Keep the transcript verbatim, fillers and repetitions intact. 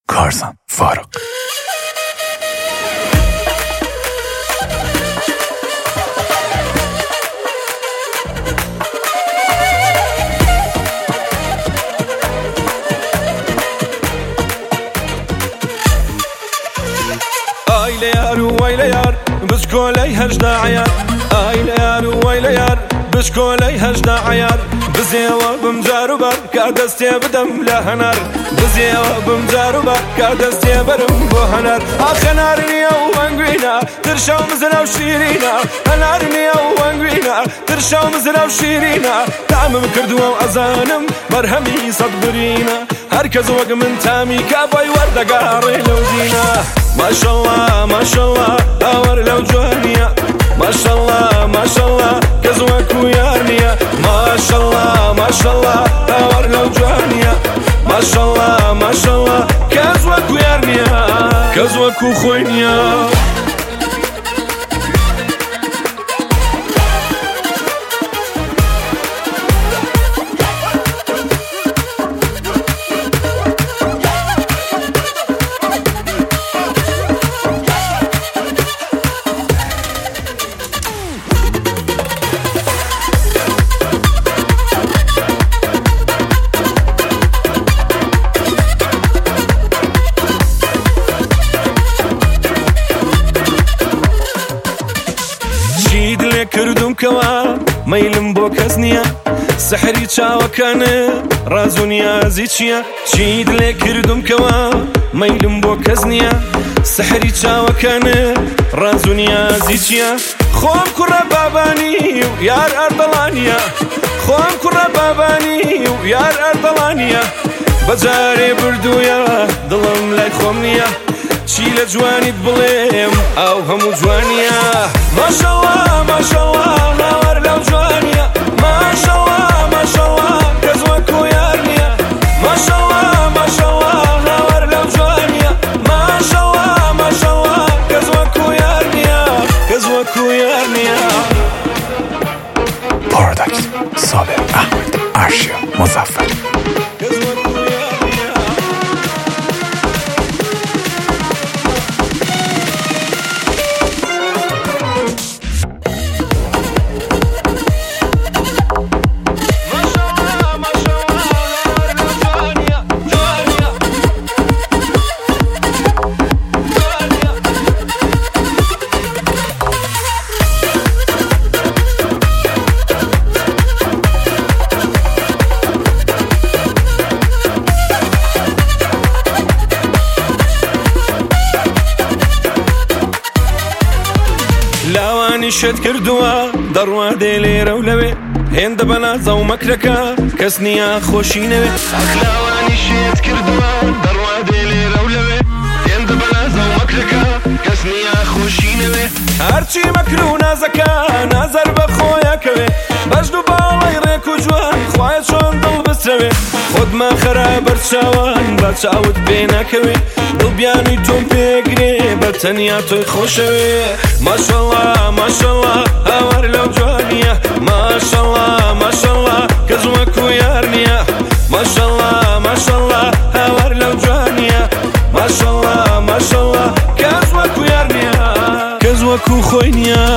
کارزان فاروق. آیله یار و ویله یار بشکولی هجده عیار آیله یار و ویله یار بشکولی هجده عیار بزیوا بمجار و بر که دستی بدم لهنر بزیوا بمجار و بر که دستی برم بو هنر آخنار نیا و انگوینا ترشاو مزنا و شیرینا هنار نیا و انگوینا ترشاو مزنا و شیرینا تعمم کردو و ازانم مرهمی صد برینا هرکز وق من تامی کابای وردگاری لوزینا ما شاء الله ما شاء الله اور لو جوانيا ما شاء الله ما شاء الله كزوك ويارنيا ما شاء الله ما شاء الله اور لو جوانيا ما شاء الله ما شاء الله كزوك ويارنيا كزوك وخوينيا کردم کوا میلم بو کس نیا سحری چاوکانه رازونیا زیچیا چید لی کردم کوا میلم بو کس نیا سحری چاوکانه رازونیا زیچیا خوام کرا بابانی و یار اردلانیا خوام کرا بابانی و یار اردلانیا بجاری بردویا دلم لای خوام نیا چیل جوانیت بلیم او همو جوانیا ما شاء الله ما شاء الله نور لو جوانیا ما شاء الله ما شاء الله كزوك ويارنيا ما شاء الله ما شاء الله نور لو جوانيا ما شاء الله ما شاء الله كزوك ويارنيا كزوك ويارنيا. پاراداکس صابر احمد ارشیا مظفر. لاوانی شد کردوا دروا دلی رولوی هند بنا زو مکرکا کس نیا خوشی نوی لاوانی شد کردوا دروا دلی رولوی هند بنا زو مکرکا کس نیا خوشی نوی هرچی مکرو نازکا نظر بخویا کوی بجدو بالای ریکو جوان خواهد شون دل بسروی خود ما خرابر شوان بچاوت بینا کوی دل بیانی تون پیگری بتنیا توی خوشوی ما شاء الله ما شاء الله اور لو جوانيا ما شاء الله ما شاء الله كزوك ويارنيا ما شاء الله ما شاء الله اور لو جوانيا ما شاء الله ما شاء الله كزوك ويارنيا كزوك وخوينيا.